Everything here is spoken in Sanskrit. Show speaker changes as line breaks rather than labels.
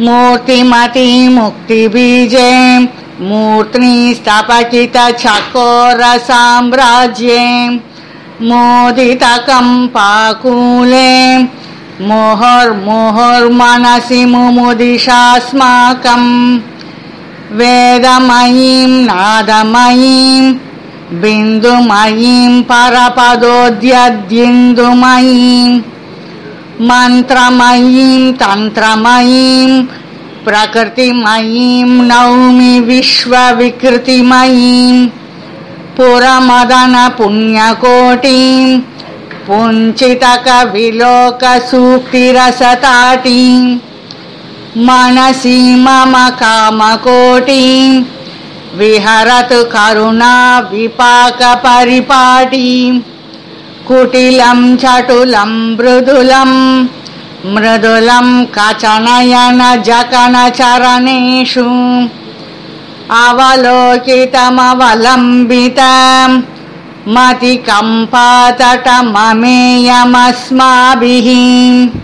मूर्तिमती मुक्तिबीजे मूर्त्नि स्थापकित चकोर साम्राज्ये मोदितकम्पाकूले मुहुर्मुहुर्मनसि मुमुदिशास्माकं वेदमयीं नादमयीं बिन्दुमयीं परपदोद्यद्यिन्दुमयीं मन्त्रमयीं तन्त्रमयीं प्रकृतिमयीं नौमि विश्वविकृतिमयीं पुरमदन पुण्यकोटिं पुञ्चितकविलोकसूक्तिरसताटीं मनसि मम कामकोटिं विहरतु करुणा विपाकपरिपाटीं कुटिलं चटुलं मृदुलं कचनयन जकनचरणेषु अवलोकितमवलम्बितं मतिकम्पातटममेयमस्माभिः।